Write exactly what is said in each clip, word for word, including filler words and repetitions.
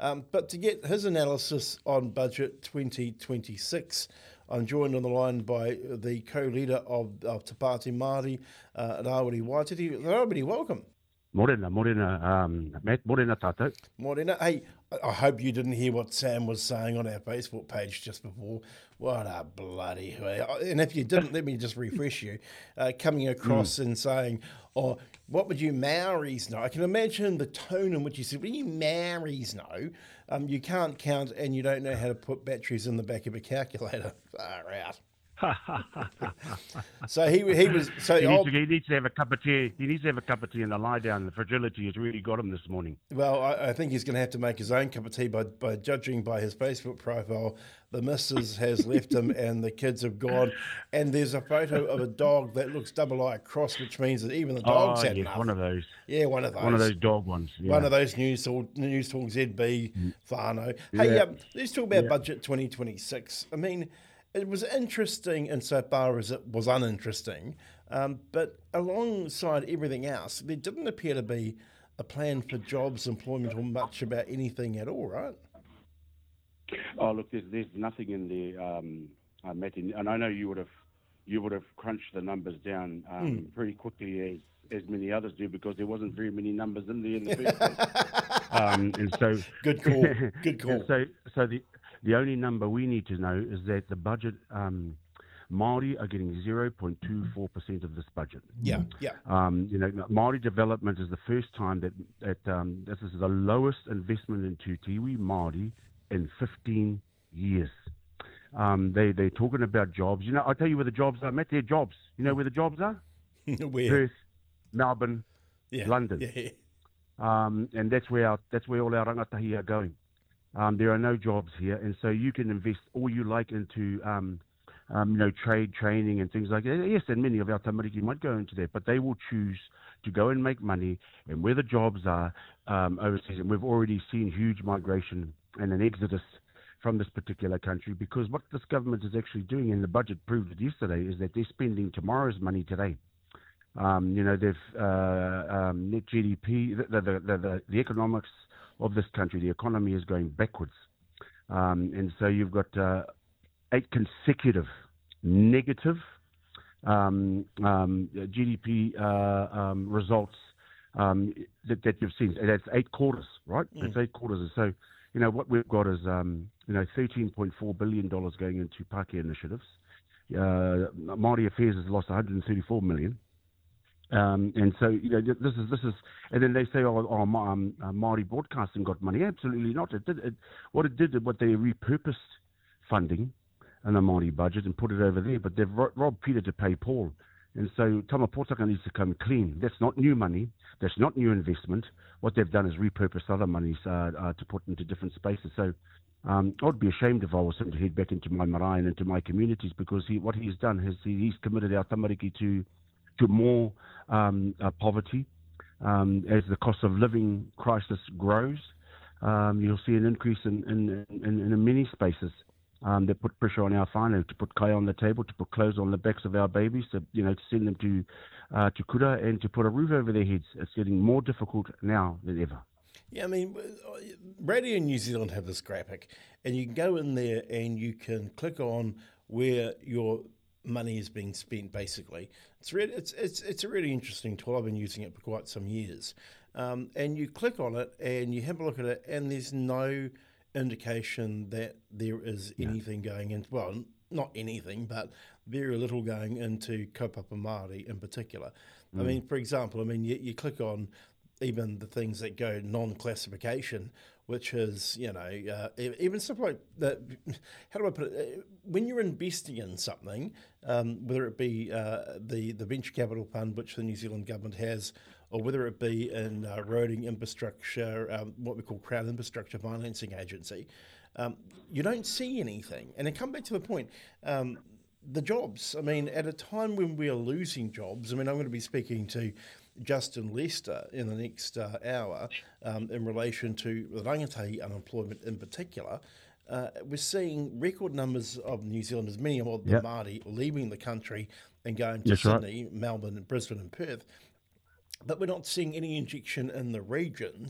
Um, but to get his analysis on budget twenty twenty-six, I'm joined on the line by the co-leader of, of Te Pāti Māori, uh, Rawiri Waititi. Rawiri, welcome. Morena, morena, um, Matt, morena tātou. Morena. Hey, I- I hope you didn't hear what Sam was saying on our Facebook page just before. What a bloody... And if you didn't, let me just refresh you. Uh, coming across mm. and saying, oh, what would you Maoris know? I can imagine the tone in which you said, what do you Maoris know? Um, you can't count and you don't know how to put batteries in the back of a calculator. Far out. so he he was so he needs, to, he needs to have a cup of tea. He needs to have a cup of tea and a lie down. The fragility has really got him this morning. Well, I, I think he's going to have to make his own cup of tea by by judging by his Facebook profile. The missus has left him and the kids have gone. And there's a photo of a dog that looks double eye cross, which means that even the dog's oh, had yes, enough. one of those. Yeah, one of those. One of those dog ones. Yeah. One of those News Talk, News Talk Z B mm. whānau. Hey, yeah. um, let's talk about yeah. budget twenty twenty-six. I mean, it was interesting insofar as it was uninteresting, um, but alongside everything else, there didn't appear to be a plan for jobs, employment, or much about anything at all, right? Oh, look, there's, there's nothing in there, um, uh, Matt, and I know you would have you would have crunched the numbers down um, mm. pretty quickly as as many others do because there wasn't very many numbers in there in the first place. um, and so good call, good call. so so the The only number we need to know is that the budget, um, Māori are getting zero point two four percent of this budget. Yeah, yeah. Um, you know, Māori development is the first time that, that um, this is the lowest investment into Tiwi Māori in fifteen years. Um, they, they're talking about jobs. You know, I'll tell you where the jobs are, Matt. They're jobs. You know where the jobs are? Where? Perth, Melbourne, yeah. London. Yeah. Um, and that's where our, that's where all our rangatahi are going. Um, there are no jobs here, and so you can invest all you like into, um, um, you know, trade, training, and things like that. Yes, and many of our tamariki might go into that, but they will choose to go and make money, and where the jobs are um, overseas. And we've already seen huge migration and an exodus from this particular country because what this government is actually doing, and the budget proved it yesterday, is that they're spending tomorrow's money today. Um, you know, they've uh, um, net G D P, the the, the, the, the economics of this country, the economy is going backwards. Um, and so you've got uh, eight consecutive negative um, um, G D P uh, um, results um, that, that you've seen. That's eight quarters, right? Mm. It's eight quarters. And so, you know, what we've got is, um, you know, thirteen point four billion dollars going into Pākehā initiatives. Uh, Māori Affairs has lost one hundred thirty-four million dollars. Um, and so, you know, this is, this is, and then they say, oh, oh um, uh, Māori Broadcasting got money. Absolutely not. It did, it, what it did, what they repurposed funding in the Māori budget and put it over there, but they've ro- robbed Peter to pay Paul. And so Tama Potaka needs to come clean. That's not new money. That's not new investment. What they've done is repurpose other monies uh, uh, to put into different spaces. So um, I'd be ashamed if I was him to head back into my marae and into my communities because he, what he's done is he, he's committed our tamariki to to more um, uh, poverty. Um, as the cost of living crisis grows, um, you'll see an increase in, in, in, in many spaces um, that put pressure on our whānau to put kai on the table, to put clothes on the backs of our babies, to, you know, to send them to, uh, to kura and to put a roof over their heads. It's getting more difficult now than ever. Yeah, I mean, Radio New Zealand have this graphic, and you can go in there and you can click on where your money is being spent. Basically, it's really it's it's it's a really interesting tool. I've been using it for quite some years, um, and you click on it and you have a look at it, and there's no indication that there is yeah. anything going in. Well, not anything, but very little going into kaupapa Māori in particular. Mm. I mean, for example, I mean you, you click on even the things that go non-classification, which is, you know, uh, even stuff like that. How do I put it? When you're investing in something, um, whether it be uh, the, the venture capital fund, which the New Zealand government has, or whether it be in uh, roading infrastructure, um, what we call Crown Infrastructure Financing Agency, um, you don't see anything. And I come back to the point, um, the jobs. I mean, at a time when we are losing jobs, I mean, I'm going to be speaking to Justin Lester in the next uh, hour um, in relation to the rangatahi unemployment in particular. Uh, we're seeing record numbers of New Zealanders, many of the yep. Māori, leaving the country and going to That's Sydney, right. Melbourne, Brisbane and Perth. But we're not seeing any injection in the regions.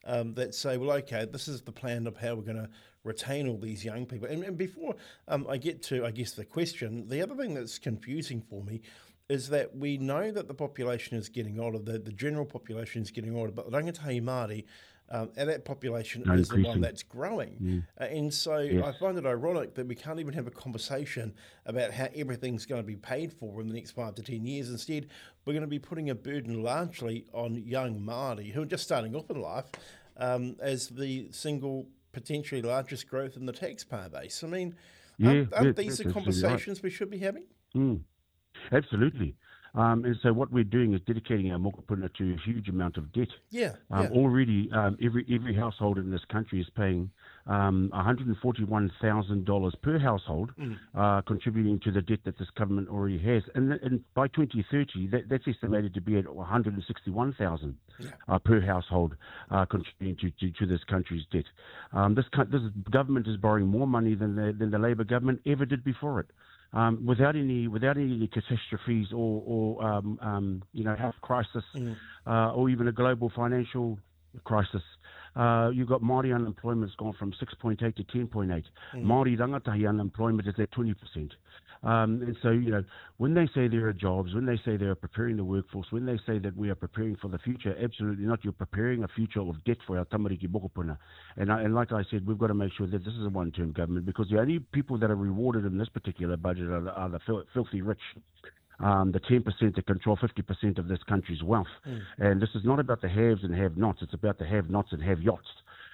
um, that say, well, okay, this is the plan of how we're going to retain all these young people. And, and before um, I get to, I guess, the question, the other thing that's confusing for me is that we know that the population is getting older, the, the general population is getting older, but the rangatahi Māori, um, and that population They're is the one increasing. that's growing. Mm. Uh, and so Yes. I find it ironic that we can't even have a conversation about how everything's going to be paid for in the next five to ten years. Instead, we're going to be putting a burden largely on young Māori who are just starting off in life um, as the single potentially largest growth in the taxpayer base. I mean, Yeah, aren't, aren't yeah, these that's the absolutely right. conversations we should be having? Mm. Absolutely. Um, and so what we're doing is dedicating our mokopuna to a huge amount of debt. Yeah, Um, yeah. Already, um, every every household in this country is paying um, one hundred forty-one thousand dollars per household, Mm. uh, contributing to the debt that this government already has. And, and by twenty thirty, that, that's estimated to be at one hundred sixty-one thousand dollars Yeah. uh, per household, uh, contributing to, to, to this country's debt. Um, this co- this government is borrowing more money than the, than the Labor government ever did before it. Um, without any without any catastrophes or, or um, um, you know, health crisis, Mm. uh, or even a global financial crisis. Uh, you've got Māori unemployment's gone from six point eight to ten point eight. Mm. Māori rangatahi unemployment is at twenty percent. Um, and so, you know, when they say there are jobs, when they say they are preparing the workforce, when they say that we are preparing for the future, absolutely not. You're preparing a future of debt for our tamariki mokopuna. And, I, and like I said, we've got to make sure that this is a one-term government, because the only people that are rewarded in this particular budget are the, are the fil- filthy rich. Um, the ten percent that control fifty percent of this country's wealth. Mm. And this is not about the haves and have-nots. It's about the have-nots and have-yachts.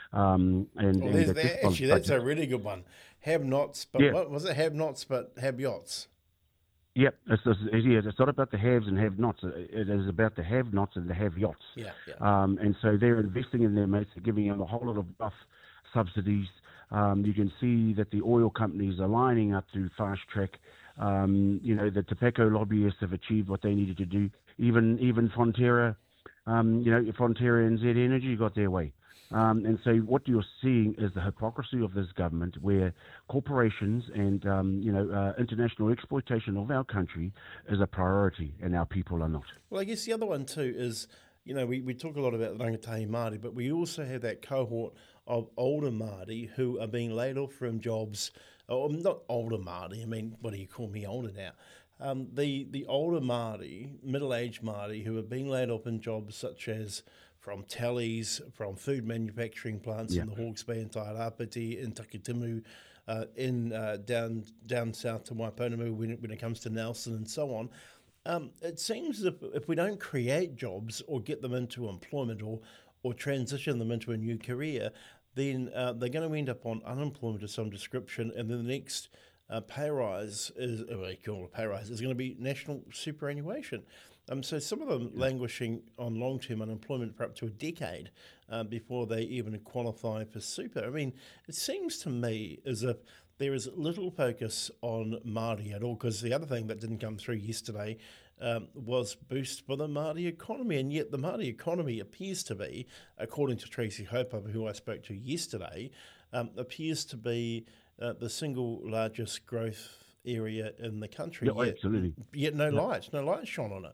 Um, and, Well, and there's that that, this actually, that's a budget- really good one. Have nots, but Yeah. what was it? Have nots, but have yachts. Yep, it's, it's, it's, it's not about the haves and have-nots. It is about the have-nots and the have-yachts. Yeah, yeah. Um, and so they're investing in their mates. They're giving them a whole lot of buff subsidies. Um, you can see that the oil companies are lining up to fast track. Um, you know, the tobacco lobbyists have achieved what they needed to do. Even even Fonterra, um, you know, Fonterra and Z Energy got their way. Um, and so what you're seeing is the hypocrisy of this government, where corporations and, um, you know, uh, international exploitation of our country is a priority, and our people are not. Well, I guess the other one too is, you know, we, we talk a lot about the rangatahi Māori, but we also have that cohort of older Māori who are being laid off from jobs, or not older Māori, I mean, what do you call me older now? Um, the, the older Māori, middle-aged Māori, who are being laid off in jobs such as from tallies, from food manufacturing plants Yeah. in the Hawke's Bay and Tairāpiti, in Takitimu, uh, in uh, down down south to Waiponamu when it, when it comes to Nelson and so on. Um, it seems as if, if we don't create jobs or get them into employment or, or transition them into a new career, then uh, they're going to end up on unemployment of some description, and then the next uh, pay rise is, uh, well, you call it a pay rise, is going to be national superannuation. Um, so some of them languishing on long-term unemployment for up to a decade uh, before they even qualify for super. I mean, it seems to me as if there is little focus on Māori at all, because the other thing that didn't come through yesterday um, was boost for the Māori economy, and yet the Māori economy appears to be, according to Tracy Haupapa, who I spoke to yesterday, um, appears to be uh, the single largest growth area in the country. Yeah, yet, absolutely. Yet no Yeah. light, no light shone on it.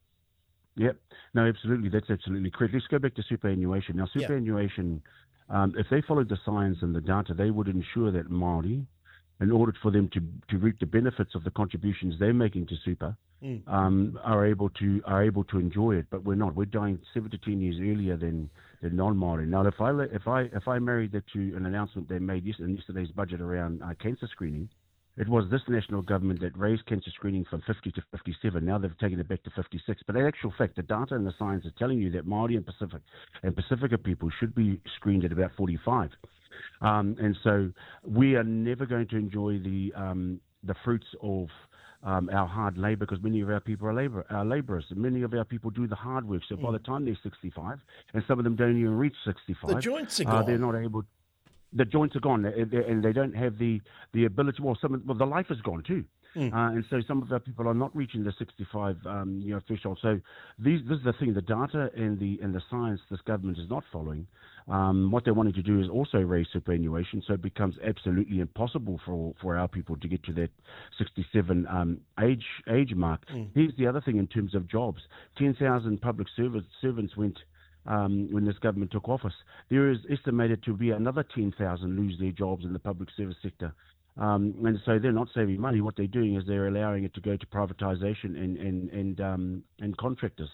Yep. No, absolutely. That's absolutely correct. Let's go back to superannuation. Now, Yeah. superannuation, um, if they followed the science and the data, they would ensure that Māori, in order for them to, to reap the benefits of the contributions they're making to super, Mm. um, are able to are able to enjoy it. But we're not. We're dying seven to ten years earlier than, than non-Māori. Now, if I let- if I if I married that to an announcement they made yes, in yesterday's budget around uh, cancer screening, it was this national government that raised cancer screening from fifty to fifty-seven. Now they've taken it back to fifty-six. But in actual fact, the data and the science is telling you that Māori and Pacific and Pacifica people should be screened at about forty-five. Um, and so we are never going to enjoy the um, the fruits of um, our hard labour, because many of our people are labour uh, labourers. Many of our people do the hard work. So by the time they're sixty-five, and some of them don't even reach sixty-five, The joints are uh, gone. they're not able. The joints are gone, and they- and they don't have the, the ability. Well, some of, well, the life is gone too, Mm. uh, and so some of our people are not reaching the sixty-five, um, you know, threshold. So these, this is the thing: the data and the and the science this government is not following. Um, what they're wanting to do is also raise superannuation, so it becomes absolutely impossible for for our people to get to that sixty-seven um, age age mark. Mm. Here's the other thing in terms of jobs: ten thousand public servants servants went um, when this government took office. There is estimated to be another ten thousand lose their jobs in the public service sector. Um, and so they're not saving money. What they're doing is they're allowing it to go to privatisation and and and, um, and contractors.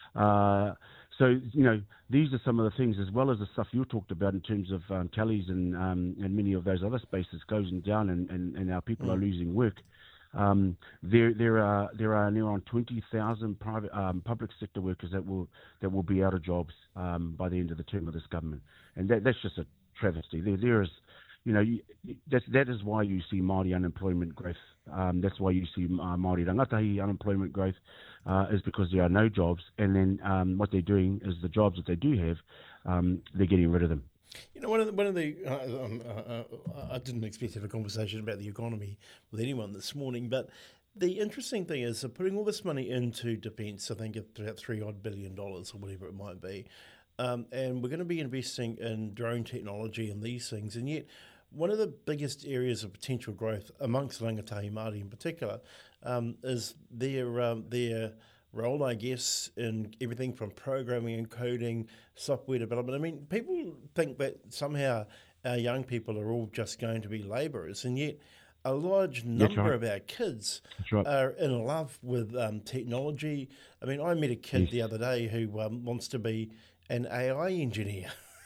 Uh, so you know these are some of the things, as well as the stuff you talked about in terms of um, tallies and um, and many of those other spaces closing down, and, and, and our people mm. are losing work. Um, there there are there are near on twenty thousand private um, public sector workers that will that will be out of jobs um, by the end of the term of this government, and that, that's just a travesty. There there is. You know, that that is why you see Māori unemployment growth. Um, that's why you see uh, Māori rangatahi unemployment growth, uh, is because there are no jobs. And then um, what they're doing is the jobs that they do have, um, they're getting rid of them. You know, one of the, one of the uh, um, uh, uh, I didn't expect to have a conversation about the economy with anyone this morning, but the interesting thing is they're putting all this money into defence. I think it's about three odd billion dollars or whatever it might be. Um, and we're going to be investing in drone technology and these things, and yet one of the biggest areas of potential growth amongst rangatahi Māori in particular um, is their um, their role, I guess, in everything from programming and coding, software development. I mean, people think that somehow our young people are all just going to be labourers, and yet a large number right. of our kids right. are in love with um, technology. I mean, I met a kid yes. the other day who um, wants to be an A I engineer.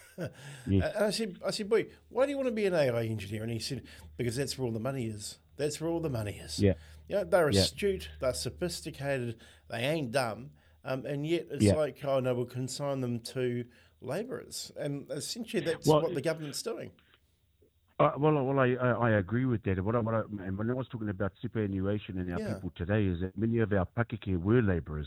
Yes. And I said, I said, boy, why do you want to be an A I engineer? And he said, because that's where all the money is. That's where all the money is. Yeah. You know, they're yeah. astute, they're sophisticated, they ain't dumb, um, and yet it's yeah. like, oh no, we'll consign them to labourers. And essentially that's well, what the government's doing. Uh, well, well, I, I I agree with that. What I, what I, and when I was talking about superannuation and our yeah. people today, is that many of our pakeke were labourers.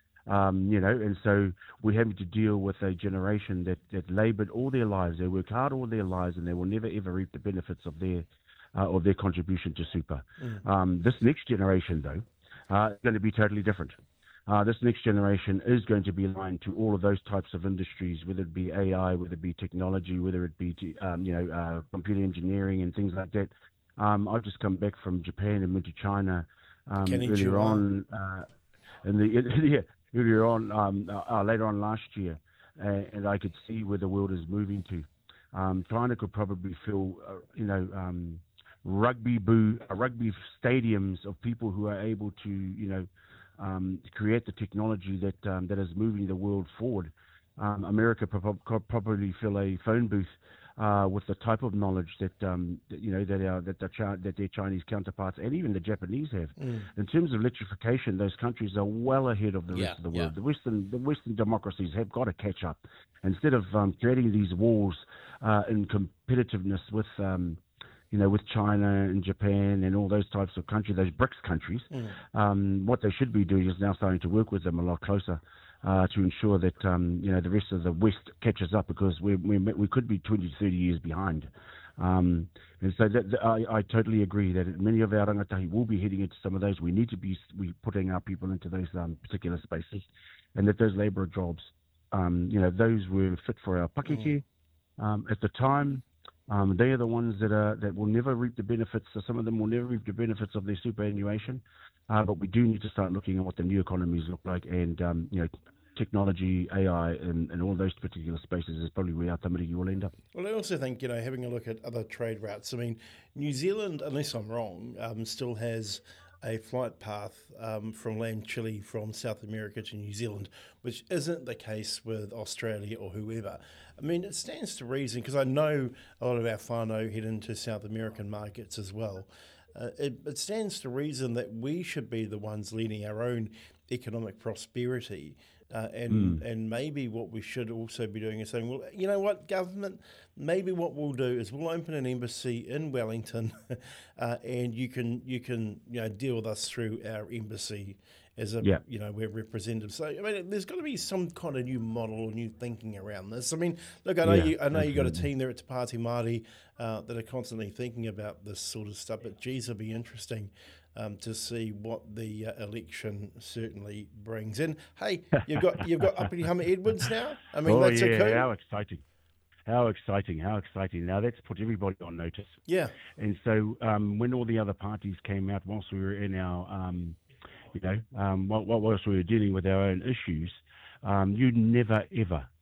Um, you know, and so we're having to deal with a generation that, that laboured all their lives. They worked hard all their lives, and they will never ever reap the benefits of their uh, of their contribution to super. Mm. Um, this next generation, though, uh, is going to be totally different. Uh, this next generation is going to be aligned to all of those types of industries, whether it be A I, whether it be technology, whether it be um, you know uh, computer engineering and things like that. Um, I've just come back from Japan and went to China um, earlier on, uh, in the yeah. earlier on, um, uh, later on last year, uh, and I could see where the world is moving to. Um, China could probably fill, uh, you know, um, rugby boo, uh, rugby stadiums of people who are able to, you know, um, create the technology that um, that is moving the world forward. Um, America pro- could probably fill a phone booth uh, with the type of knowledge that, um, that you know that our, that the Chi- that their Chinese counterparts and even the Japanese have. Mm. In terms of electrification, those countries are well ahead of the yeah, rest of the world. Yeah. The Western the Western democracies have got to catch up. Instead of um, creating these walls uh, in competitiveness with um, you know with China and Japan and all those types of countries, those BRICS countries, mm. um, what they should be doing is now starting to work with them a lot closer. Uh, to ensure that um, you know the rest of the West catches up, because we we we could be twenty to thirty years behind, um, and so that, that, I, I totally agree that many of our rangatahi will be heading into some of those. We need to be we putting our people into those um, particular spaces, and that those labour jobs, um, you know, those were fit for our pakeke um, at the time. Um, they are the ones that are that will never reap the benefits. So some of them will never reap the benefits of their superannuation, uh, but we do need to start looking at what the new economies look like, and um, you know. Technology, A I, and, and all those particular spaces is probably where our tamariki will end up. Well, I also think, you know, having a look at other trade routes, I mean, New Zealand, unless I'm wrong, um, still has a flight path um, from land Chile from South America to New Zealand, which isn't the case with Australia or whoever. I mean, it stands to reason, because I know a lot of our whānau head into South American markets as well. Uh, it, it stands to reason that we should be the ones leading our own economic prosperity. Uh, and mm. and maybe what we should also be doing is saying, well, you know what, government, maybe what we'll do is we'll open an embassy in Wellington, uh, and you can you can you know deal with us through our embassy as a yeah. you know we're representatives. So I mean, there's got to be some kind of new model or new thinking around this. I mean, look, I know yeah, you I know you got a team there at Te Pāti Māori uh, that are constantly thinking about this sort of stuff. But geez, it'll be interesting. Um, to see what the uh, election certainly brings in. Hey, you've got you've got Uppity Hummer Edwards now. I mean, oh, that's yeah, a coup. How exciting! How exciting! How exciting! Now that's put everybody on notice. Yeah. And so um, when all the other parties came out, whilst we were in our, um, you know, um, whilst we were dealing with our own issues, um, you never ever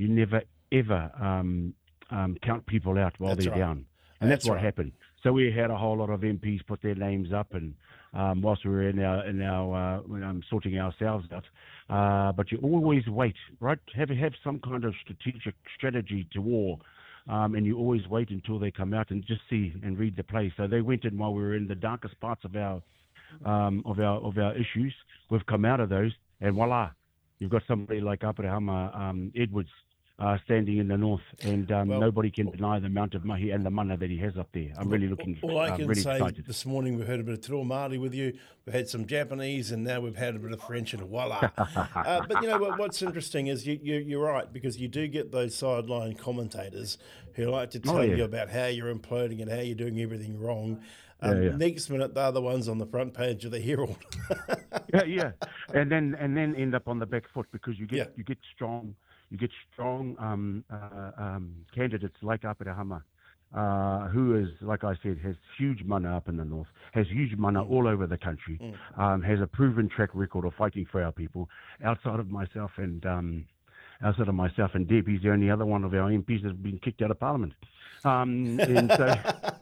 you never ever um, um, count people out while That's they're right. down. And that's, That's what right. happened. So we had a whole lot of M Ps put their names up, and um, whilst we were in our in our uh, when I'm sorting ourselves out, uh, but you always wait, right? Have have some kind of strategic strategy to war, um, and you always wait until they come out and just see and read the play. So they went in while we were in the darkest parts of our um, of our of our issues. We've come out of those, and voila, you've got somebody like Aparahama um, Edwards. Uh, standing in the north, and um, Well, nobody can deny the amount of mahi and the mana that he has up there. I'm really looking, All I uh, can really say excited. this morning, we heard a bit of Te Reo Māori with you. We had some Japanese, and now we've had a bit of French, and voila. uh, but you know what, what's interesting is you, you, you're right, because you do get those sideline commentators who like to tell Oh, yeah. you about how you're imploding and how you're doing everything wrong. Um, Yeah, yeah. Next minute, they're the ones on the front page of the Herald. yeah, yeah, and then and then end up on the back foot because you get Yeah. you get strong you get strong um, uh, um, candidates like Aparahama, uh, who is, like I said, has huge mana up in the north, has huge mana all over the country, um, has a proven track record of fighting for our people. Outside of myself and um, outside of myself and Deb, he's the only other one of our M Ps that's been kicked out of Parliament. Um, and so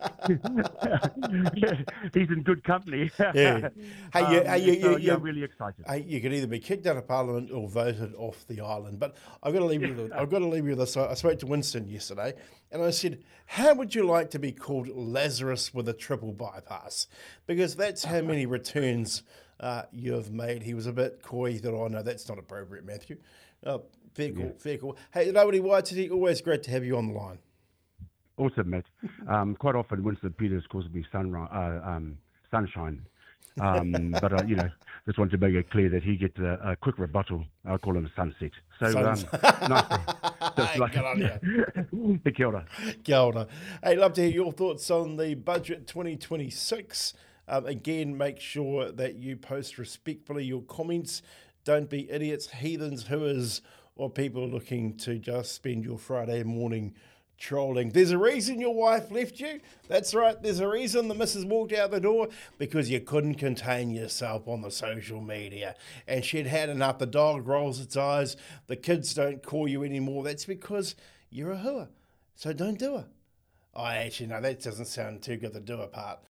he's in good company. Yeah. Hey, um, you, hey, you, so, you, yeah, you, really excited. Hey, you could either be kicked out of Parliament or voted off the island. But I've got to leave you with, I've got to leave you with this. I spoke to Winston yesterday, and I said, how would you like to be called Lazarus with a triple bypass? Because that's how many returns uh, you've made. He was a bit coy. He thought, oh, no, that's not appropriate, Matthew. Uh, fair call, fair call. Hey, nobody Waititi, always great to have you on the line. Awesome, Matt. Um, quite often, Winston Peters calls me sunrise, uh, um, sunshine. Um, but, uh, you know, just want to make it clear that he gets a, a quick rebuttal. I call him sunset. So, um, nice. Just like, Good on you. Kia ora. Kia ora. Hey, love to hear your thoughts on the budget twenty twenty-six. Um, again, make sure that you post respectfully your comments. Don't be idiots, heathens, hooers, or people looking to just spend your Friday morning trolling. There's a reason your wife left you. That's right. There's a reason the missus walked out the door, because you couldn't contain yourself on the social media. And she'd had enough. The dog rolls its eyes. The kids don't call you anymore. That's because you're a hooer. So don't do it. I actually, no, that doesn't sound too good, the do it part.